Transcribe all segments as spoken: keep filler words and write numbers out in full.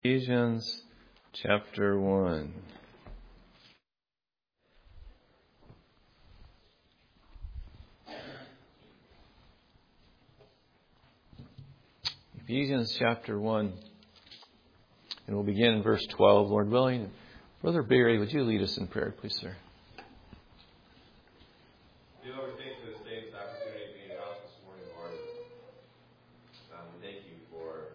Ephesians chapter one. Ephesians chapter one. And we'll begin in verse twelve, Lord willing. Brother Barry, would you lead us in prayer, please, sir? Dear Lord, we thank you for this day, this opportunity to be in your house this morning, Lord. Um, we thank you for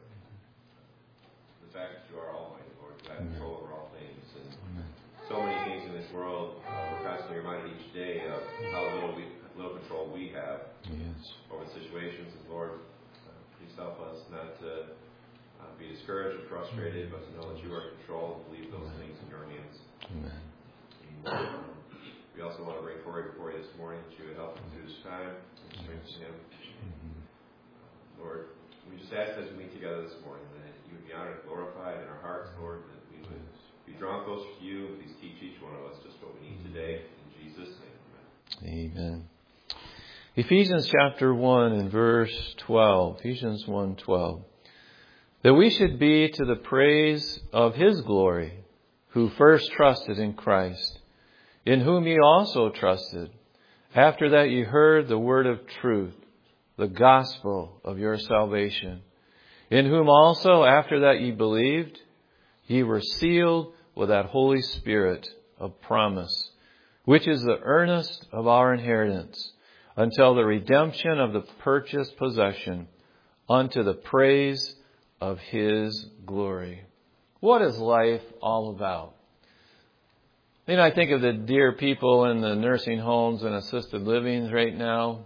the fact that you are almighty, Lord. You have control over all things. And Amen. So many things in this world, uh, we're constantly reminded each day of how little we, little control we have yes. over the situations. And Lord, uh, please help us not to uh, be discouraged or frustrated, but to know that you are in control and believe those Amen. Things in your hands. Amen. And, um, we also want to bring Corey before you this morning that you would help him through this time and strengthen him. Mm-hmm. Uh, Lord, we just ask as we meet together this morning that you would be honored and glorified in our hearts, Lord, that we would be drawn closer to you. Please teach each one of us just what we need today. In Jesus' name, amen. Amen. Ephesians chapter one and verse twelve. Ephesians one twelve. That we should be to the praise of His glory, who first trusted in Christ, in whom ye also trusted, after that ye heard the word of truth, the gospel of your salvation, in whom also, after that ye believed, ye were sealed with that Holy Spirit of promise, which is the earnest of our inheritance, until the redemption of the purchased possession, unto the praise of His glory. What is life all about? You know, I think of the dear people in the nursing homes and assisted livings right now.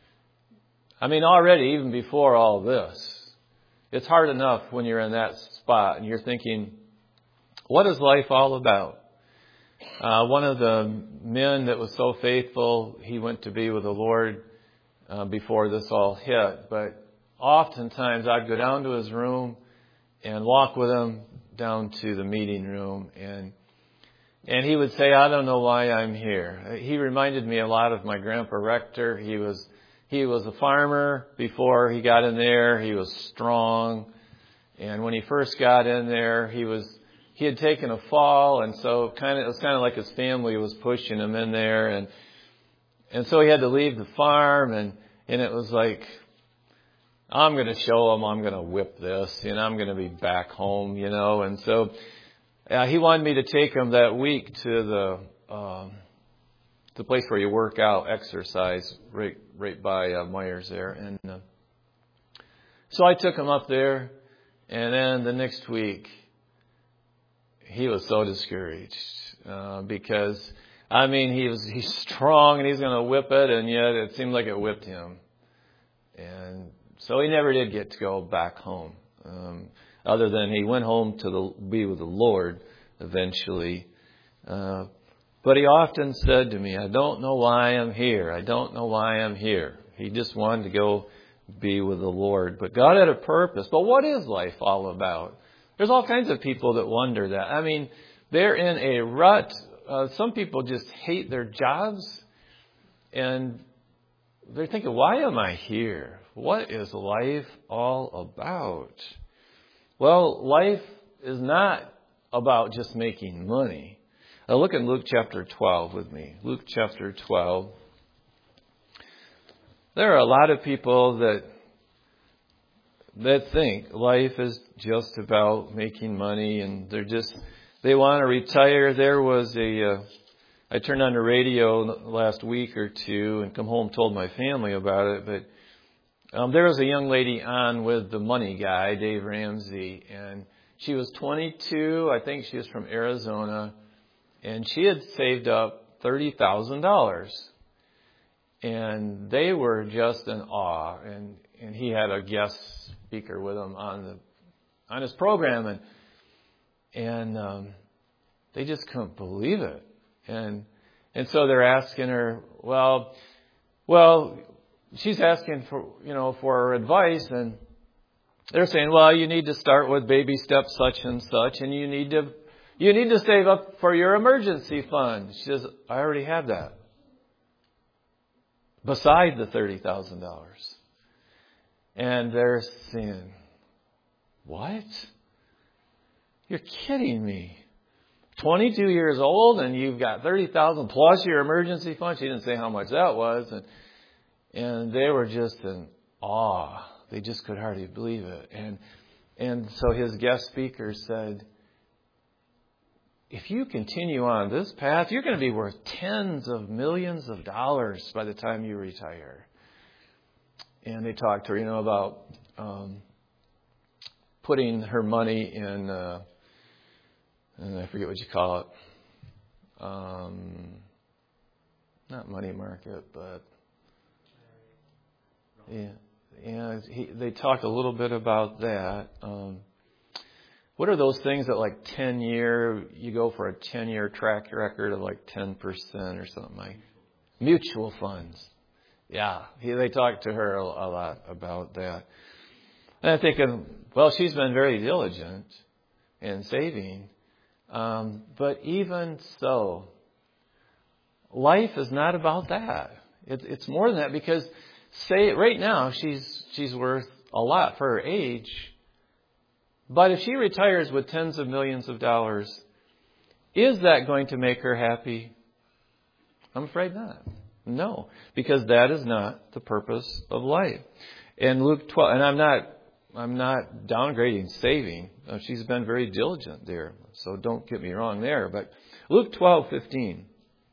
I mean, already, even before all this, it's hard enough when you're in that spot and you're thinking, what is life all about? Uh, one of the men that was so faithful, he went to be with the Lord uh, before this all hit. But oftentimes I'd go down to his room and walk with him down to the meeting room, and And he would say, I don't know why I'm here. He reminded me a lot of my Grandpa Rector. He was he was a farmer before he got in there. He was strong. And when he first got in there, he was he had taken a fall, and so kind of it was kind of like his family was pushing him in there, and and so he had to leave the farm, and and it was like, I'm going to show him, I'm going to whip this, and I'm going to be back home, you know, and so Uh, he wanted me to take him that week to the um, the place where you work out, exercise, right right by uh, Myers there. And uh, so I took him up there, and then the next week, he was so discouraged uh, because, I mean, he was he's strong and he's going to whip it, and yet it seemed like it whipped him. And so he never did get to go back home. Um, Other than he went home to the, be with the Lord eventually. Uh, but he often said to me, I don't know why I'm here. I don't know why I'm here. He just wanted to go be with the Lord. But God had a purpose. But what is life all about? There's all kinds of people that wonder that. I mean, they're in a rut. Uh, some people just hate their jobs. And they're thinking, why am I here? What is life all about? Well, life is not about just making money. Now look at Luke chapter twelve with me. Luke chapter twelve. There are a lot of people that that think life is just about making money, and they're just they want to retire. There was a uh, I turned on the radio last week or two and come home and told my family about it, but Um, there was a young lady on with the money guy, Dave Ramsey, and she was twenty-two. I think she was from Arizona, and she had saved up thirty thousand dollars. And they were just in awe, and, and he had a guest speaker with him on the on his program, and and um, they just couldn't believe it. And and so they're asking her, well, well. She's asking for, you know, for her advice, and they're saying, well, you need to start with baby steps such and such, and you need to, you need to save up for your emergency fund. She says, I already have that. Beside the thirty thousand dollars. And they're saying, what? You're kidding me. twenty-two years old and you've got thirty thousand plus your emergency fund. She didn't say how much that was. And, and they were just in awe. They just could hardly believe it. And, and so his guest speaker said, if you continue on this path, you're going to be worth tens of millions of dollars by the time you retire. And they talked to her, you know, about um, putting her money in, uh, and I forget what you call it, um, not money market, but yeah, yeah. He, they talked a little bit about that. Um, What are those things that like ten year, you go for a ten year track record of like ten percent or something like mutual funds. Yeah. He, they talked to her a, a lot about that. And I'm thinking, well, she's been very diligent in saving. Um, but even so, life is not about that. It, it's more than that because say right now she's, she's worth a lot for her age. But if she retires with tens of millions of dollars, is that going to make her happy? I'm afraid not. No, because that is not the purpose of life. In Luke twelve, and I'm not, I'm not downgrading saving. She's been very diligent there, so don't get me wrong there. But Luke twelve fifteen.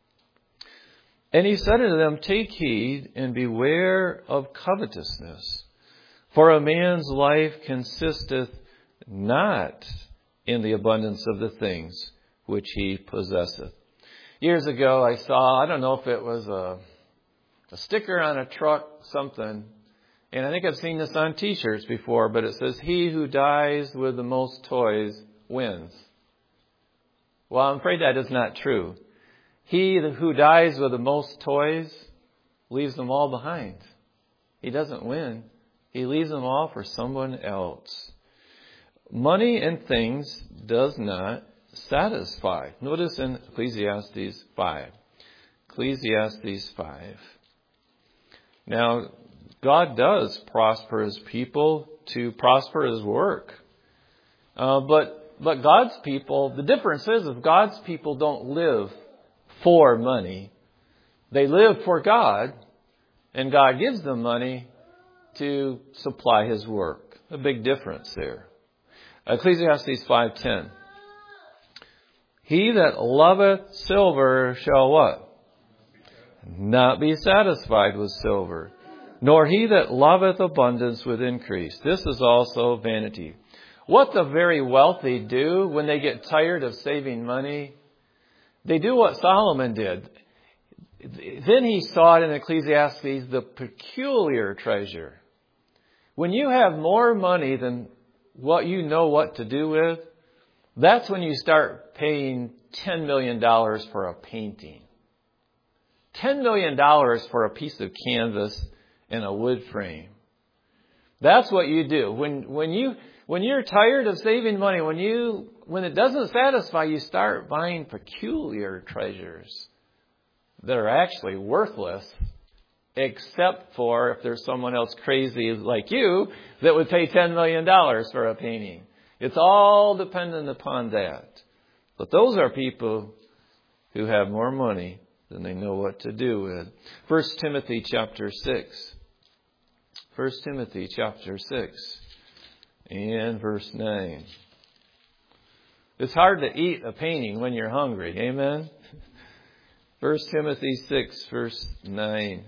And he said unto them, take heed and beware of covetousness, for a man's life consisteth not in the abundance of the things which he possesseth. Years ago, I saw, I don't know if it was a, a sticker on a truck, something, and I think I've seen this on T-shirts before, but it says, he who dies with the most toys wins. Well, I'm afraid that is not true. He who dies with the most toys leaves them all behind. He doesn't win. He leaves them all for someone else. Money and things does not satisfy. Notice in Ecclesiastes five. Ecclesiastes five. Now, God does prosper His people to prosper His work. Uh, but, but God's people, the difference is if God's people don't live for money, they live for God, and God gives them money to supply His work. A big difference there. Ecclesiastes five ten. He that loveth silver shall what? Not be satisfied with silver, nor he that loveth abundance with increase. This is also vanity. What the very wealthy do when they get tired of saving money, they do what Solomon did. Then he saw it in Ecclesiastes, the peculiar treasure. When you have more money than what you know what to do with, that's when you start paying ten million dollars for a painting. ten million dollars for a piece of canvas and a wood frame. That's what you do. When, when you, when you're tired of saving money, when you, when it doesn't satisfy, you start buying peculiar treasures that are actually worthless, except for if there's someone else crazy like you that would pay ten million dollars for a painting. It's all dependent upon that. But those are people who have more money than they know what to do with. First Timothy chapter six. First Timothy chapter six and verse nine. It's hard to eat a painting when you're hungry. Amen? First Timothy six verse nine.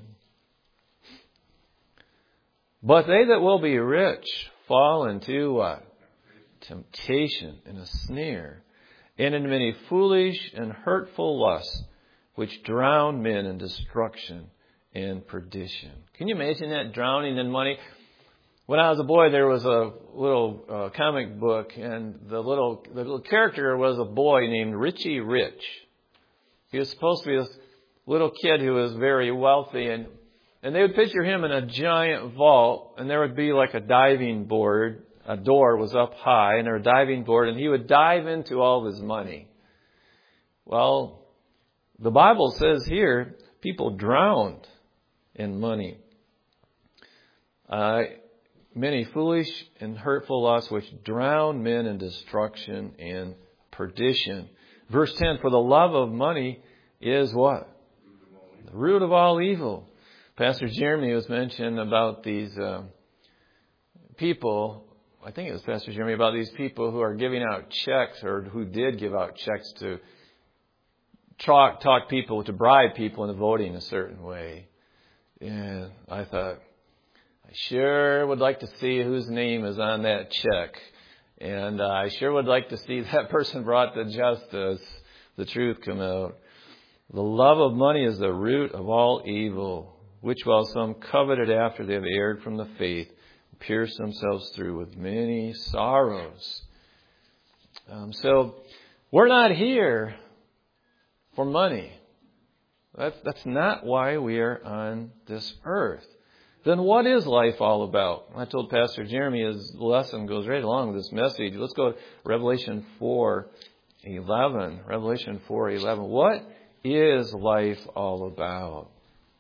But they that will be rich fall into what? Temptation and a snare, and in many foolish and hurtful lusts, which drown men in destruction and perdition. Can you imagine that, drowning in money? When I was a boy, there was a little uh, comic book, and the little the little character was a boy named Richie Rich. He was supposed to be this little kid who was very wealthy, and and they would picture him in a giant vault, and there would be like a diving board. A door was up high, and there was a diving board, and he would dive into all of his money. Well, the Bible says here, people drowned in money. Uh, many foolish and hurtful lusts which drown men in destruction and perdition. Verse ten, for the love of money is what? The root of all evil. Pastor Jeremy was mentioning about these uh, people, I think it was Pastor Jeremy, about these people who are giving out checks, or who did give out checks to talk, talk people, to bribe people into voting a certain way. And I thought, I sure would like to see whose name is on that check. And uh, I sure would like to see that person brought to justice, the truth come out. The love of money is the root of all evil, which while some coveted after they have erred from the faith, pierced themselves through with many sorrows. Um, so we're not here for money. That's, that's not why we are on this earth. Then what is life all about? I told Pastor Jeremy his lesson goes right along with this message. Let's go to Revelation four eleven. Revelation four eleven. What is life all about?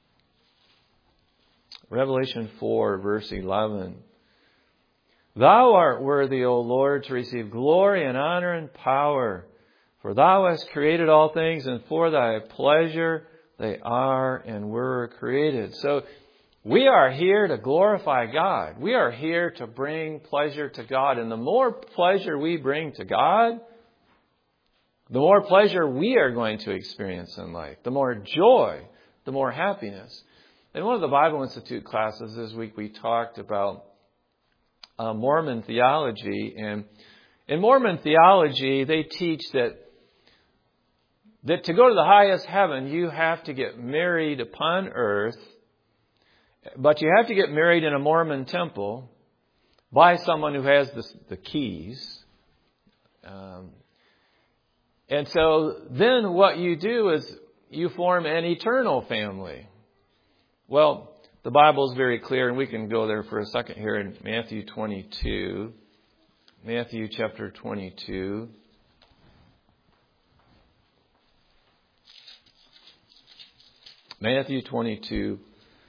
Revelation four, verse eleven. Thou art worthy, O Lord, to receive glory and honor and power. For thou hast created all things, and for thy pleasure they are and were created. So we are here to glorify God. We are here to bring pleasure to God. And the more pleasure we bring to God, the more pleasure we are going to experience in life. The more joy, the more happiness. In one of the Bible Institute classes this week, we talked about uh, Mormon theology. And in Mormon theology, they teach that that to go to the highest heaven, you have to get married upon earth, but you have to get married in a Mormon temple by someone who has the, the keys. Um, and so then what you do is you form an eternal family. Well, the Bible is very clear, and we can go there for a second here in Matthew twenty-two. Matthew chapter twenty-two. Matthew twenty-two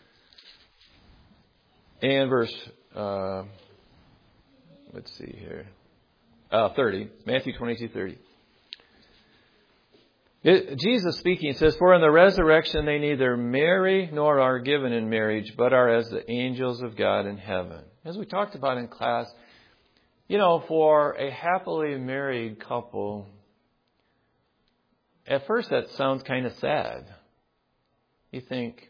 and verse, uh, let's see here, uh, thirty. Matthew twenty-two thirty. It, Jesus speaking says, for in the resurrection they neither marry nor are given in marriage, but are as the angels of God in heaven. As we talked about in class, you know, for a happily married couple, at first that sounds kind of sad. You think,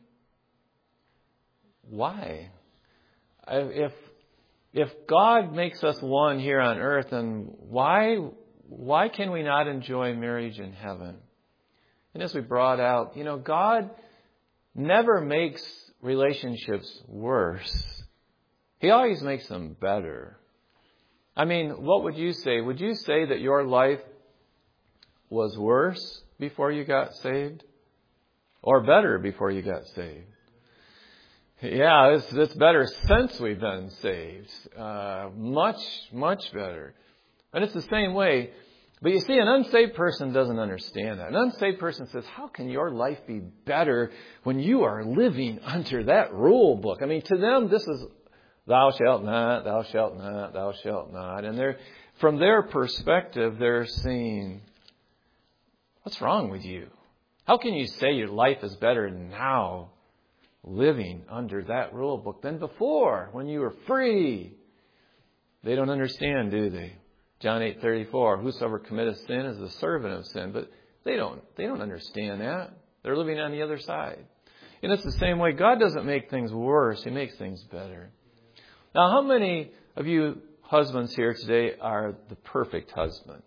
why? If if God makes us one here on earth, then why why can we not enjoy marriage in heaven? And as we brought out, you know, God never makes relationships worse. He always makes them better. I mean, what would you say? Would you say that your life was worse before you got saved? Or better before you got saved? Yeah, it's, it's better since we've been saved. Uh, much, much better. And it's the same way. But you see, an unsaved person doesn't understand that. An unsaved person says, how can your life be better when you are living under that rule book? I mean, to them, this is thou shalt not, thou shalt not, thou shalt not. And they're, from their perspective, they're saying, what's wrong with you? How can you say your life is better now living under that rule book than before when you were free? They don't understand, do they? John eight thirty-four, whosoever committeth sin is the servant of sin. But they don't, they don't understand that. They're living on the other side. And it's the same way. God doesn't make things worse. He makes things better. Now, how many of you husbands here today are the perfect husband?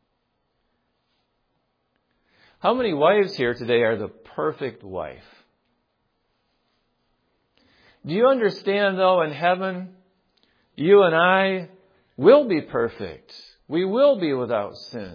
How many wives here today are the perfect wife? Do you understand, though, in heaven, you and I will be perfect. We will be without sin.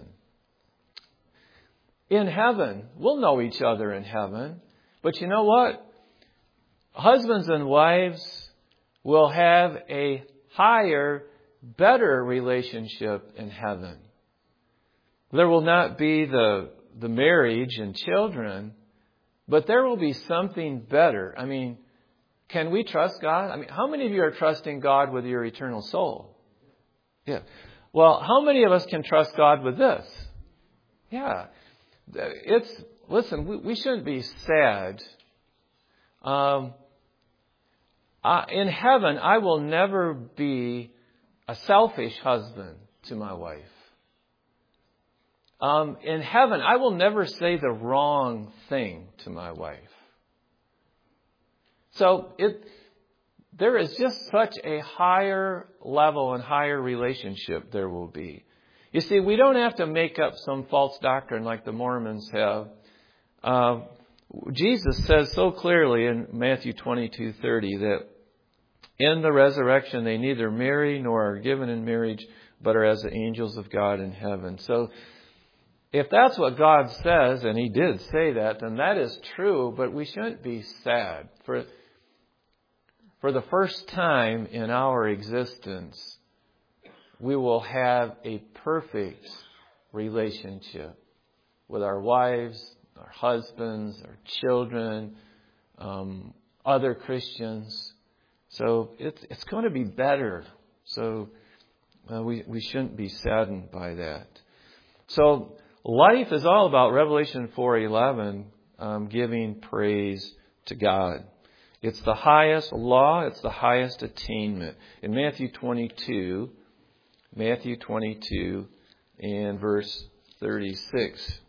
In heaven, we'll know each other in heaven. But you know what? Husbands and wives will have a higher, better relationship in heaven. There will not be the the marriage and children, but there will be something better. I mean, Can we trust God? I mean, how many of you are trusting God with your eternal soul? Yeah. Well, how many of us can trust God with this? Yeah. It's, listen, we, we shouldn't be sad. Um, uh, in heaven, I will never be a selfish husband to my wife. Um, in heaven, I will never say the wrong thing to my wife. So it, there is just such a higher level and higher relationship there will be. You see, we don't have to make up some false doctrine like the Mormons have. Uh, Jesus says so clearly in Matthew twenty-two thirty that in the resurrection they neither marry nor are given in marriage, but are as the angels of God in heaven. So if that's what God says, and He did say that, then that is true, but we shouldn't be sad. For, for the first time in our existence, we will have a perfect relationship with our wives, our husbands, our children, um, other Christians. So it's it's going to be better. So uh, we we shouldn't be saddened by that. So life is all about Revelation four eleven, um, giving praise to God. It's the highest law. It's the highest attainment. In Matthew twenty-two, Matthew twenty-two, and verse thirty-six.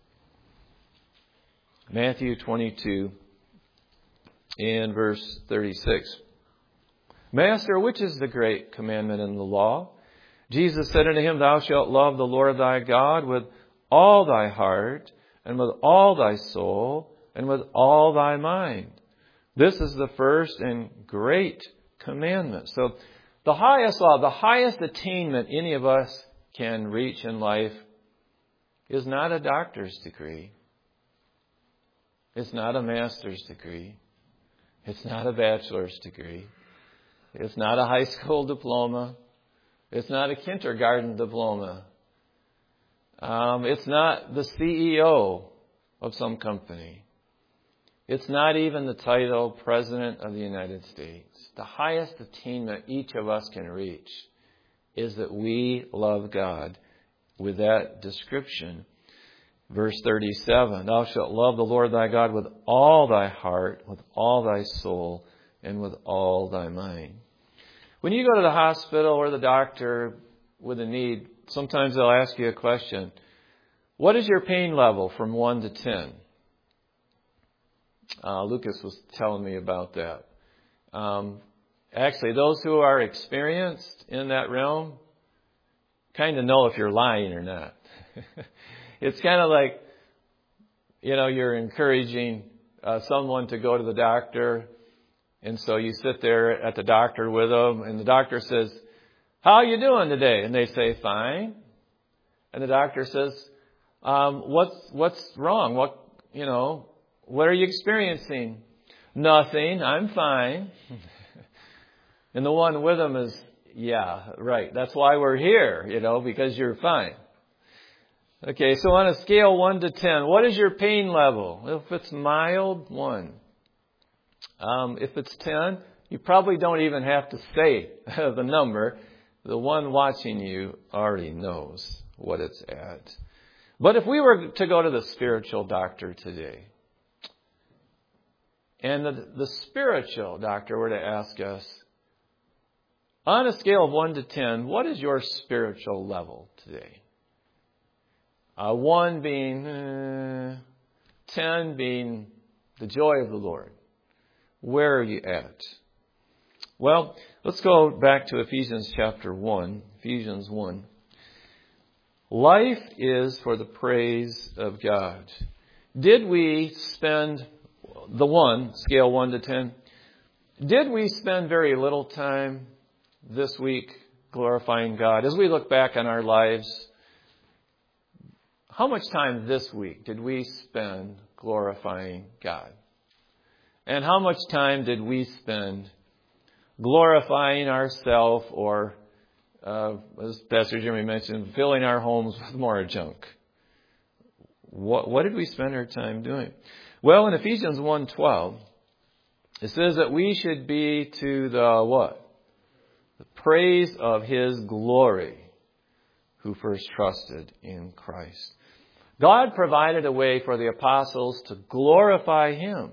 Matthew twenty-two, and verse thirty-six. Master, which is the great commandment in the law? Jesus said unto him, Thou shalt love the Lord thy God with all thy heart, and with all thy soul, and with all thy mind. This is the first and great commandment. So the highest law, the highest attainment any of us can reach in life is not a doctor's degree. It's not a master's degree. It's not a bachelor's degree. It's not a high school diploma. It's not a kindergarten diploma. Um, it's not the C E O of some company. It's not even the title President of the United States. The highest attainment each of us can reach is that we love God with that description. Verse thirty-seven, Thou shalt love the Lord thy God with all thy heart, with all thy soul, and with all thy mind. When you go to the hospital or the doctor with a need, sometimes they'll ask you a question. What is your pain level from one to ten? Uh, Lucas was telling me about that. Um, actually, those who are experienced in that realm kind of know if you're lying or not. It's kind of like, you know, you're encouraging uh, someone to go to the doctor. And so you sit there at the doctor with them, and the doctor says, How are you doing today? And they say, fine. And the doctor says, um, what's, what's wrong? What, you know, what are you experiencing? Nothing. I'm fine. And the one with them is, yeah, right. That's why we're here, you know, because you're fine. Okay, so on a scale one to ten, what is your pain level? If it's mild, one. Um, if it's ten, you probably don't even have to say the number. The one watching you already knows what it's at. But if we were to go to the spiritual doctor today, and the, the spiritual doctor were to ask us, on a scale of one to ten, what is your spiritual level today? Uh, one being, uh, ten being the joy of the Lord. Where are you at? Well, let's go back to Ephesians chapter one. Ephesians one. Life is for the praise of God. Did we spend, the one, scale one to ten, did we spend very little time this week glorifying God? As we look back on our lives, how much time this week did we spend glorifying God? And how much time did we spend glorifying ourselves or, uh, as Pastor Jimmy mentioned, filling our homes with more junk? What, what did we spend our time doing? Well, in Ephesians one twelve, It says that we should be to the what? The praise of His glory, who first trusted in Christ. God provided a way for the apostles to glorify Him.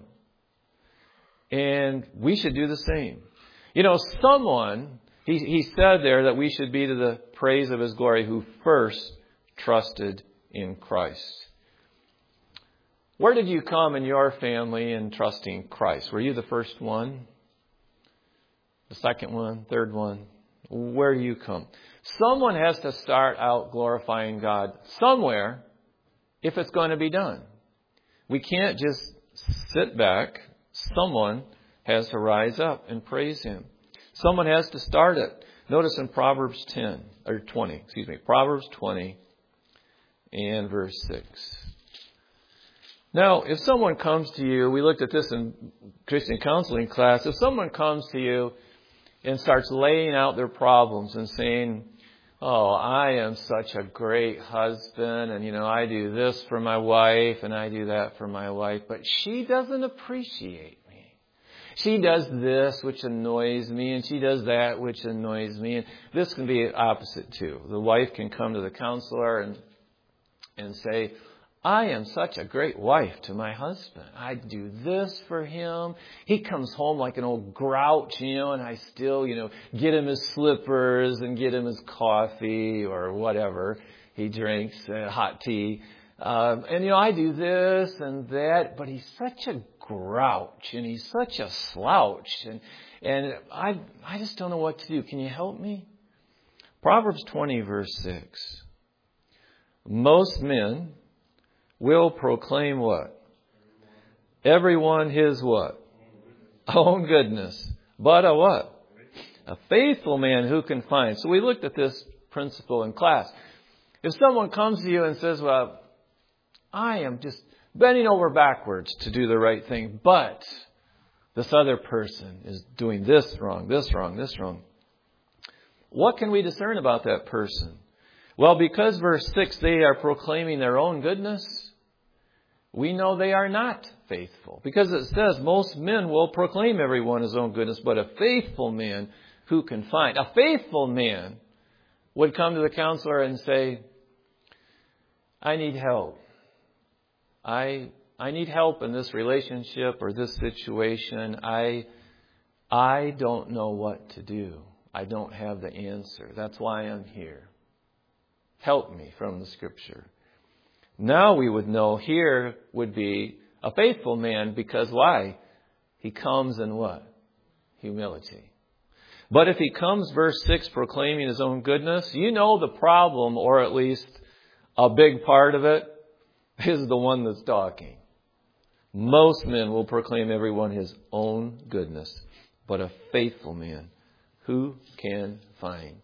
And we should do the same. You know, someone, he, he said there that we should be to the praise of His glory who first trusted in Christ. Where did you come in your family in trusting Christ? Were you the first one? The second one? Third one? Where do you come? Someone has to start out glorifying God somewhere if it's going to be done. We can't just sit back. Someone has to rise up and praise Him. Someone has to start it. Notice in Proverbs ten, or twenty, excuse me, Proverbs twenty and verse six. Now, if someone comes to you, we looked at this in Christian counseling class, if someone comes to you and starts laying out their problems and saying, oh, I am such a great husband, and, you know, I do this for my wife, and I do that for my wife, but she doesn't appreciate me. She does this, which annoys me, and she does that, which annoys me. And this can be opposite, too. The wife can come to the counselor and and say, I am such a great wife to my husband. I do this for him. He comes home like an old grouch, you know, and I still, you know, get him his slippers and get him his coffee or whatever he drinks, uh, hot tea. Um, and, you know, I do this and that, but he's such a grouch and he's such a slouch. And, and I, I just don't know what to do. Can you help me? Proverbs twenty, verse six. Most men will proclaim what? Everyone his what? Own goodness. But a what? A faithful man who can find. So we looked at this principle in class. If someone comes to you and says, well, I am just bending over backwards to do the right thing, but this other person is doing this wrong, this wrong, this wrong. What can we discern about that person? Well, because verse six, they are proclaiming their own goodness, we know they are not faithful. Because it says most men will proclaim everyone his own goodness, but a faithful man who can find. A faithful man would come to the counselor and say, I need help. I I need help in this relationship or this situation. I I don't know what to do. I don't have the answer. That's why I'm here. Help me from the Scripture. Now we would know here would be a faithful man because why? He comes in what? Humility. But if he comes, verse six, proclaiming his own goodness, you know the problem, or at least a big part of it, is the one that's talking. Most men will proclaim everyone his own goodness, but a faithful man, who can find?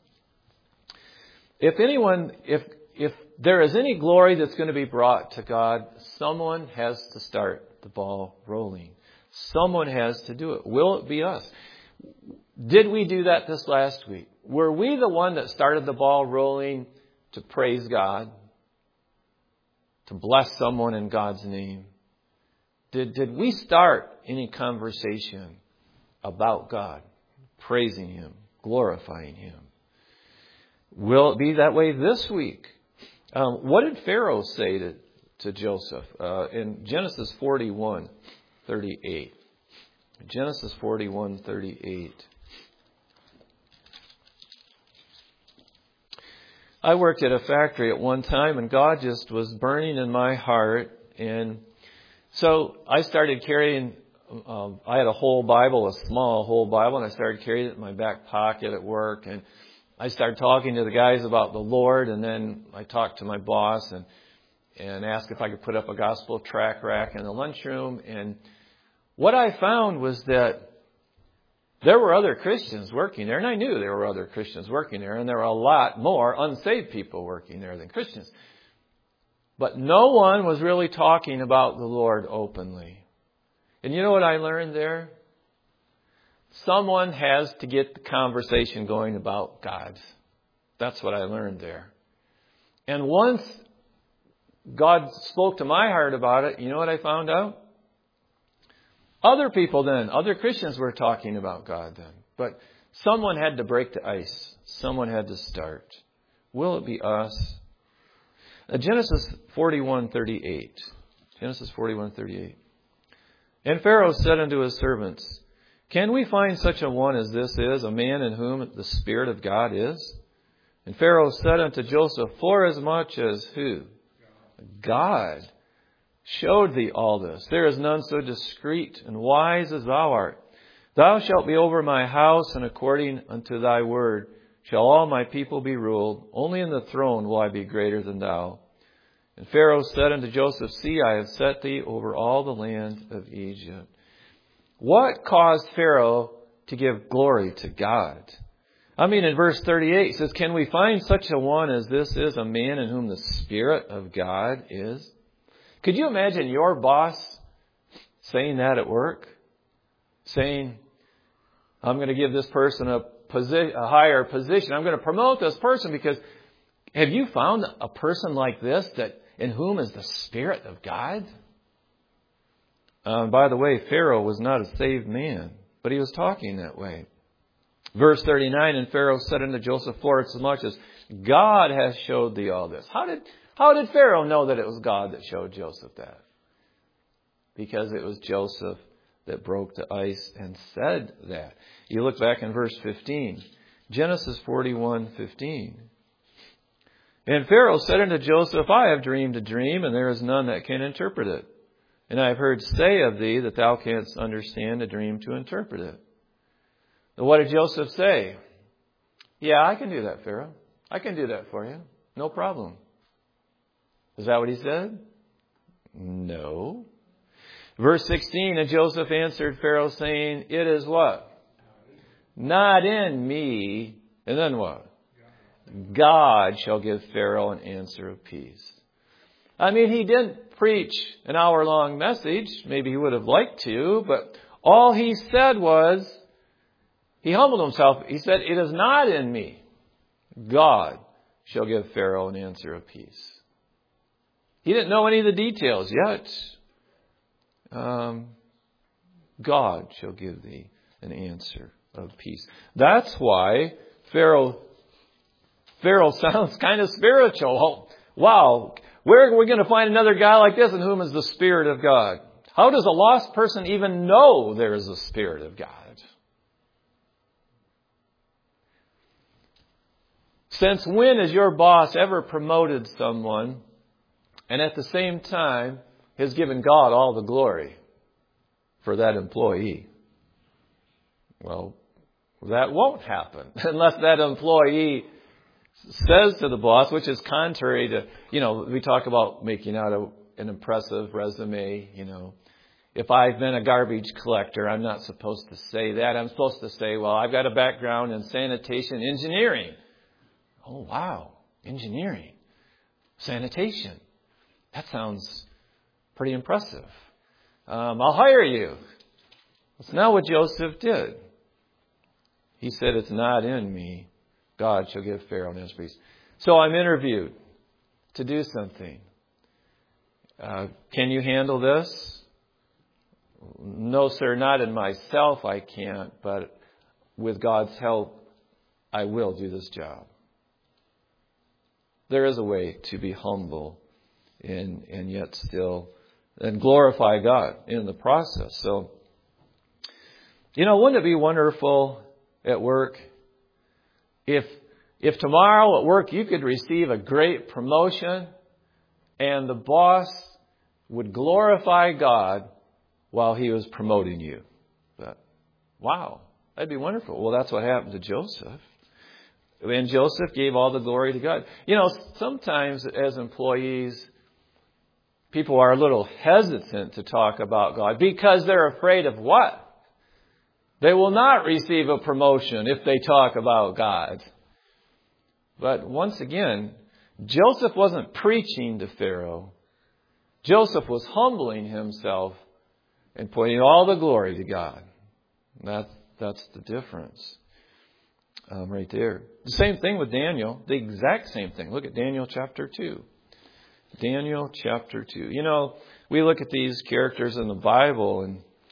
If anyone, if if there is any glory that's going to be brought to God, someone has to start the ball rolling. Someone has to do it. Will it be us? Did we do that this last week? Were we the one that started the ball rolling to praise God? To bless someone in God's name? Did, did we start any conversation about God, praising Him, glorifying Him? Will it be that way this week? Um, what did Pharaoh say to, to Joseph uh, in Genesis forty-one thirty-eight? Genesis forty-one thirty-eight. I worked at a factory at one time, and God just was burning in my heart. And so I started carrying, um, I had a whole Bible, a small whole Bible, and I started carrying it in my back pocket at work. And I started talking to the guys about the Lord, and then I talked to my boss and and asked if I could put up a gospel tract rack in the lunchroom. And what I found was that there were other Christians working there, and I knew there were other Christians working there, and there were a lot more unsaved people working there than Christians. But no one was really talking about the Lord openly. And you know what I learned there? Someone has to get the conversation going about God. That's what I learned there. And once God spoke to my heart about it, you know what I found out? Other people then, other Christians were talking about God then. But someone had to break the ice. Someone had to start. Will it be us? Uh, Genesis forty-one thirty-eight. Genesis forty-one thirty-eight. And Pharaoh said unto his servants, Can we find such a one as this is, a man in whom the Spirit of God is? And Pharaoh said unto Joseph, Forasmuch as who? God showed thee all this. There is none so discreet and wise as thou art. Thou shalt be over my house, and according unto thy word shall all my people be ruled. Only in the throne will I be greater than thou. And Pharaoh said unto Joseph, See, I have set thee over all the land of Egypt. What caused Pharaoh to give glory to God? I mean, in verse thirty-eight, it says, Can we find such a one as this is, a man in whom the Spirit of God is? Could you imagine your boss saying that at work? Saying, I'm going to give this person a, posi- a higher position. I'm going to promote this person because have you found a person like this that in whom is the Spirit of God? Um, by the way, Pharaoh was not a saved man, but he was talking that way. Verse thirty-nine, and Pharaoh said unto Joseph, For as much as God has showed thee all this. How did, how did Pharaoh know that it was God that showed Joseph that? Because it was Joseph that broke the ice and said that. You look back in verse fifteen. Genesis forty-one fifteen. And Pharaoh said unto Joseph, I have dreamed a dream, and there is none that can interpret it. And I have heard say of thee that thou canst understand a dream to interpret it. But what did Joseph say? Yeah, I can do that, Pharaoh. I can do that for you. No problem. Is that what he said? No. Verse sixteen, and Joseph answered Pharaoh, saying, It is what? Not in me. And then what? God shall give Pharaoh an answer of peace. I mean, he didn't preach an hour-long message. Maybe he would have liked to, but all he said was, he humbled himself. He said, It is not in me. God shall give Pharaoh an answer of peace. He didn't know any of the details yet. Um, God shall give thee an answer of peace. That's why Pharaoh, Pharaoh sounds kind of spiritual. Wow, where are we going to find another guy like this in whom is the Spirit of God? How does a lost person even know there is a Spirit of God? Since when has your boss ever promoted someone and at the same time has given God all the glory for that employee? Well, that won't happen unless that employee says to the boss, which is contrary to, you know, we talk about making out a, an impressive resume, you know. If I've been a garbage collector, I'm not supposed to say that. I'm supposed to say, well, I've got a background in sanitation engineering. Oh, wow. Engineering. Sanitation. That sounds pretty impressive. Um, I'll hire you. That's not what Joseph did. He said, It's not in me. God shall give Pharaoh an answer of peace. So I'm interviewed to do something. Uh, can you handle this? No, sir, not in myself I can't, but with God's help, I will do this job. There is a way to be humble and, and yet still and glorify God in the process. So, you know, wouldn't it be wonderful at work if if tomorrow at work you could receive a great promotion and the boss would glorify God while he was promoting you? But, wow, that'd be wonderful. Well, that's what happened to Joseph. And Joseph gave all the glory to God. You know, sometimes as employees, people are a little hesitant to talk about God because they're afraid of what? They will not receive a promotion if they talk about God. But once again, Joseph wasn't preaching to Pharaoh. Joseph was humbling himself and pointing all the glory to God. That, that's the difference. Um, right there. The same thing with Daniel. The exact same thing. Look at Daniel chapter two. Daniel chapter two. You know, we look at these characters in the Bible and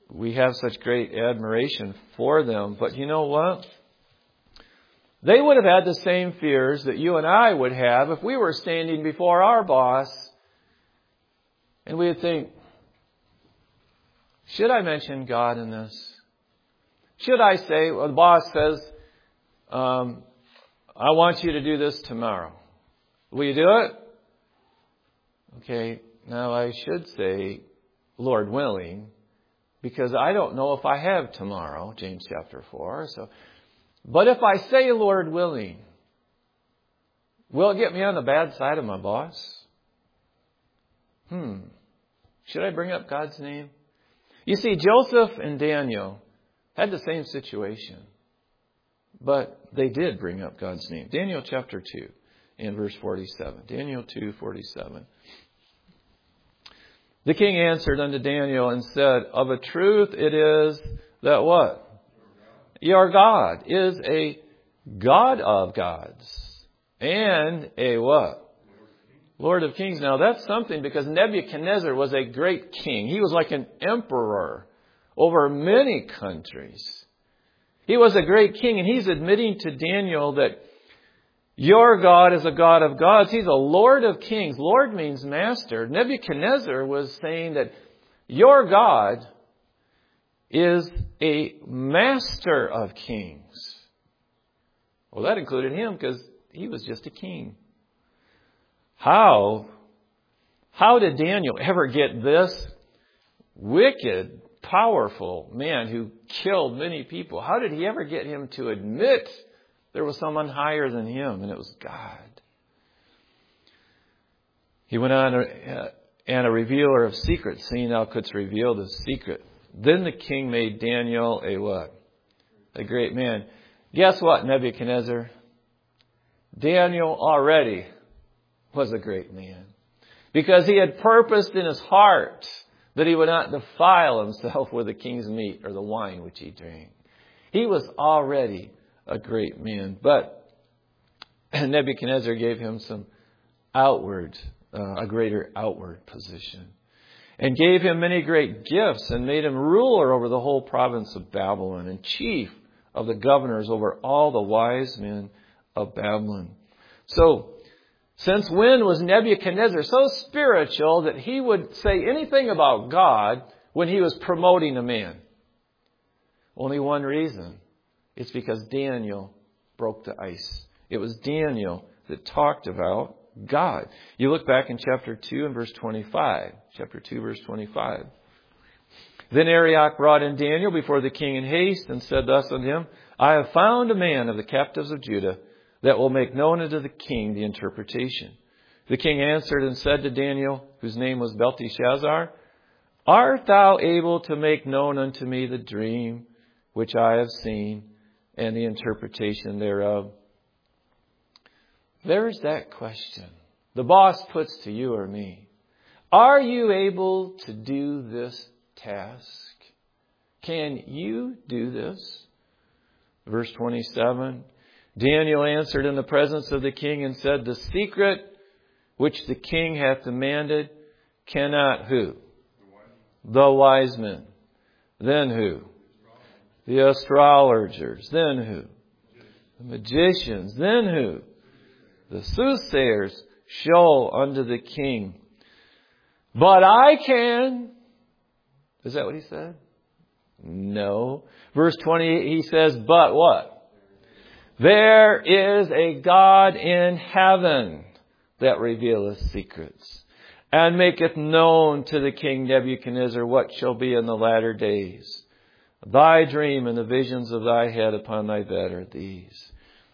we have such great admiration for them. But you know what? They would have had the same fears that you and I would have if we were standing before our boss and we would think, should I mention God in this? Should I say, well, the boss says, um, I want you to do this tomorrow. Will you do it? Okay, now I should say, Lord willing, because I don't know if I have tomorrow, James chapter four. So, but if I say, Lord willing, will it get me on the bad side of my boss? Hmm. Should I bring up God's name? You see, Joseph and Daniel had the same situation, but they did bring up God's name. Daniel chapter two and verse forty-seven. Daniel two, forty-seven. The king answered unto Daniel and said, of a truth it is that what? Your God is a God of gods and a what? Lord of kings. Now that's something, because Nebuchadnezzar was a great king. He was like an emperor over many countries. He was a great king, and he's admitting to Daniel that your God is a God of gods. He's a Lord of kings. Lord means master. Nebuchadnezzar was saying that your God is a master of kings. Well, that included him because he was just a king. How, how did Daniel ever get this wicked, powerful man who killed many people? How did he ever get him to admit there was someone higher than him, and it was God? He went on, uh, and a revealer of secrets, seeing thou couldst reveal the secret. Then the king made Daniel a what? A great man. Guess what, Nebuchadnezzar? Daniel already was a great man, because he had purposed in his heart that he would not defile himself with the king's meat or the wine which he drank. He was already a great man. But Nebuchadnezzar gave him some outward, uh, a greater outward position, and gave him many great gifts, and made him ruler over the whole province of Babylon, and chief of the governors over all the wise men of Babylon. So, since when was Nebuchadnezzar so spiritual that he would say anything about God when he was promoting a man? Only one reason. It's because Daniel broke the ice. It was Daniel that talked about God. You look back in chapter two and verse twenty-five. Chapter two, verse twenty-five. Then Arioch brought in Daniel before the king in haste, and said thus unto him, I have found a man of the captives of Judah, that will make known unto the king the interpretation. The king answered and said to Daniel, whose name was Belteshazzar, art thou able to make known unto me the dream which I have seen, and the interpretation thereof? There's that question the boss puts to you or me. Are you able to do this task? Can you do this? Verse twenty-seven. Daniel answered in the presence of the king and said, the secret which the king hath demanded cannot who? The wise men. Then who? The astrologers. Then who? The magicians. Then who? The soothsayers show unto the king. But I can. Is that what he said? No. Verse twenty-eight, he says, but what? There is a God in heaven that revealeth secrets, and maketh known to the king Nebuchadnezzar what shall be in the latter days. Thy dream and the visions of thy head upon thy bed are these.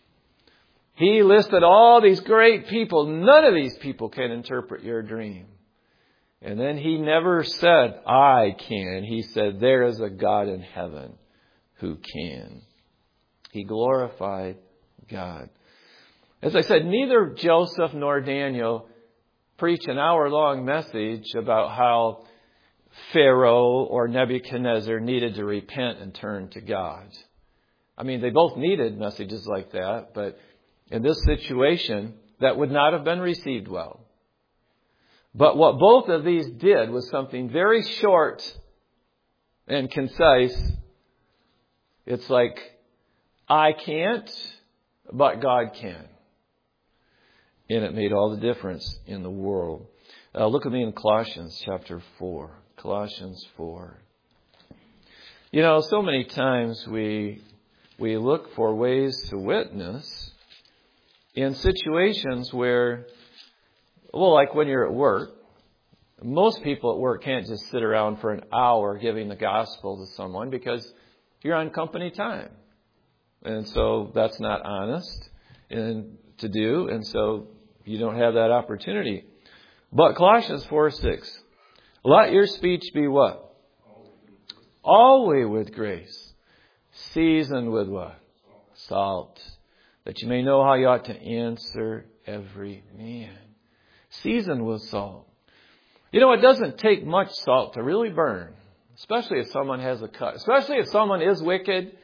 He listed all these great people. None of these people can interpret your dream. And then he never said, I can. He said, there is a God in heaven who can. He glorified God. As I said, neither Joseph nor Daniel preach an hour-long message about how Pharaoh or Nebuchadnezzar needed to repent and turn to God. I mean, they both needed messages like that, but in this situation, that would not have been received well. But what both of these did was something very short and concise. It's like, I can't, but God can. And it made all the difference in the world. Uh, look with me in Colossians chapter four. Colossians four. You know, so many times we we look for ways to witness in situations where, well, like when you're at work. Most people at work can't just sit around for an hour giving the gospel to someone because you're on company time. And so that's not honest and to do. And so you don't have that opportunity. But Colossians four six. Let your speech be what? Always with grace. Seasoned with what? Salt. That you may know how you ought to answer every man. Seasoned with salt. You know, it doesn't take much salt to really burn. Especially if someone has a cut. Especially if someone is wicked.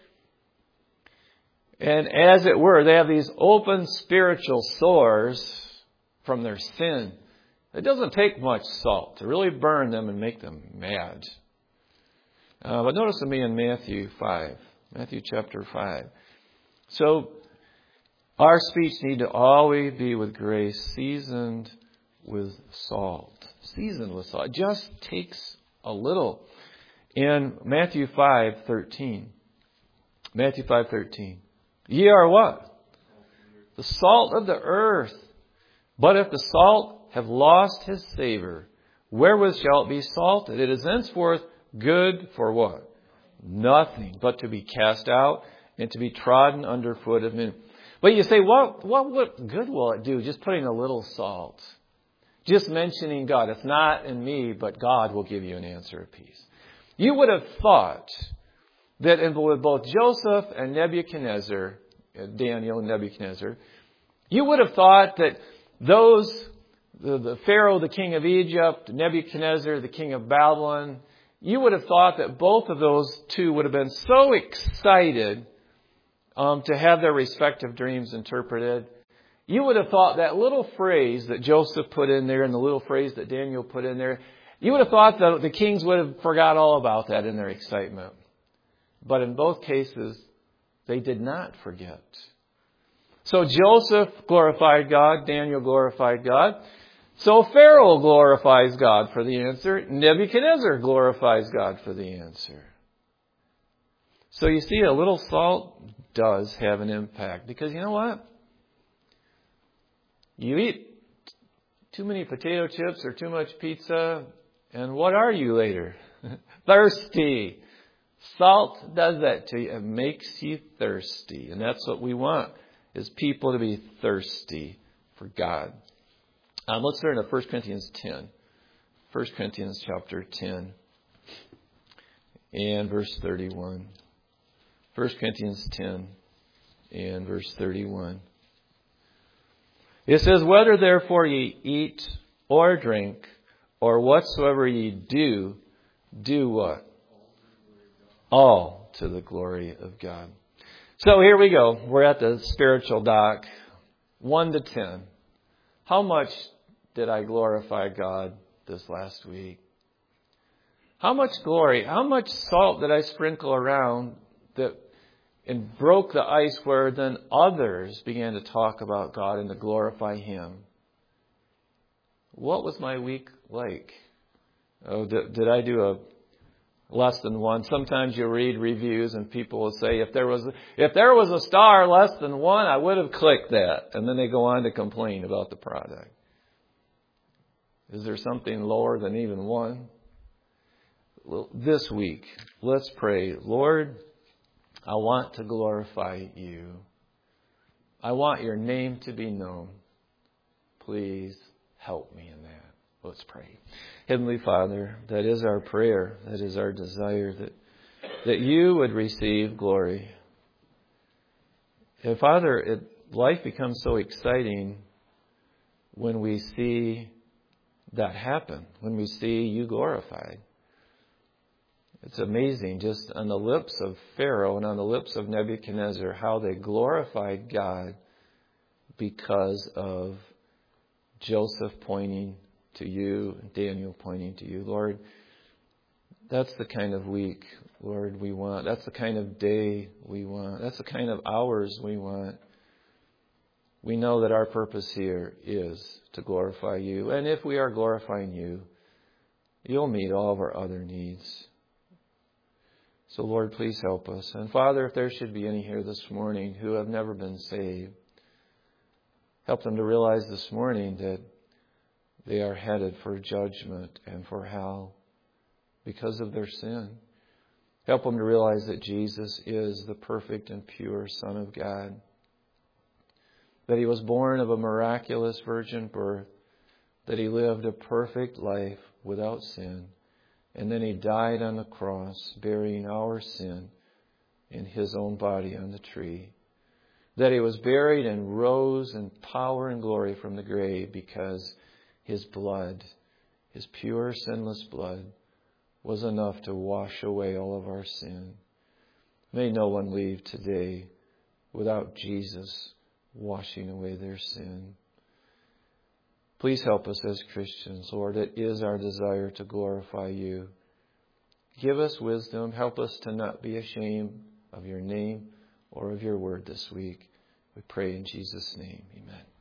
And as it were, they have these open spiritual sores from their sin. It doesn't take much salt to really burn them and make them mad. Uh, but notice with me in Matthew five. Matthew chapter five. So, our speech need to always be with grace, seasoned with salt. Seasoned with salt. It just takes a little. In Matthew five thirteen. Matthew five thirteen. Ye are what? The salt of the earth. But if the salt have lost his savor, wherewith shall it be salted? It is henceforth good for what? Nothing but to be cast out and to be trodden under foot of men. But you say, what, what, what good will it do? Just putting a little salt. Just mentioning God. It's not in me, but God will give you an answer of peace. You would have thought that in with both Joseph and Nebuchadnezzar, Daniel and Nebuchadnezzar, you would have thought that those, the, the Pharaoh, the king of Egypt, Nebuchadnezzar, the king of Babylon, you would have thought that both of those two would have been so excited um, to have their respective dreams interpreted. You would have thought that little phrase that Joseph put in there and the little phrase that Daniel put in there, you would have thought that the kings would have forgot all about that in their excitement. But in both cases, they did not forget. So Joseph glorified God, Daniel glorified God. So Pharaoh glorifies God for the answer. Nebuchadnezzar glorifies God for the answer. So you see, a little salt does have an impact. Because you know what? You eat too many potato chips or too much pizza, and what are you later? Thirsty. Salt does that to you. It makes you thirsty. And that's what we want, is people to be thirsty for God. Um, let's turn to First Corinthians ten. First Corinthians chapter ten and verse thirty-one. First Corinthians ten and verse thirty-one. It says, whether therefore ye eat or drink, or whatsoever ye do, do what? All to the glory of God. So here we go. We're at the spiritual dock. One to ten. How much did I glorify God this last week? How much glory, how much salt did I sprinkle around that and broke the ice where then others began to talk about God and to glorify Him? What was my week like? Oh, did, did I do a less than one? Sometimes you read reviews and people will say, if there was if there was a star less than one, I would have clicked that. And then they go on to complain about the product. Is there something lower than even one? Well, this week, let's pray. Lord, I want to glorify you. I want your name to be known. Please help me in that. Let's pray. Heavenly Father, that is our prayer. That is our desire, that, that you would receive glory. And Father, it, life becomes so exciting when we see that happen, when we see you glorified. It's amazing just on the lips of Pharaoh and on the lips of Nebuchadnezzar how they glorified God because of Joseph pointing to you and Daniel pointing to you. Lord, That's the kind of week, Lord, we want. That's the kind of day we want. That's the kind of hours we want. We know that our purpose here is to glorify you. And if we are glorifying you, you'll meet all of our other needs. So, Lord, please help us. And Father, if there should be any here this morning who have never been saved, help them to realize this morning that they are headed for judgment and for hell because of their sin. Help them to realize that Jesus is the perfect and pure Son of God, that He was born of a miraculous virgin birth, that He lived a perfect life without sin, and then He died on the cross, bearing our sin in His own body on the tree, that He was buried and rose in power and glory from the grave because His blood, His pure, sinless blood, was enough to wash away all of our sin. May no one leave today without Jesus washing away their sin. Please help us as Christians, Lord. It is our desire to glorify you. Give us wisdom. Help us to not be ashamed of your name or of your word this week. We pray in Jesus' name. Amen.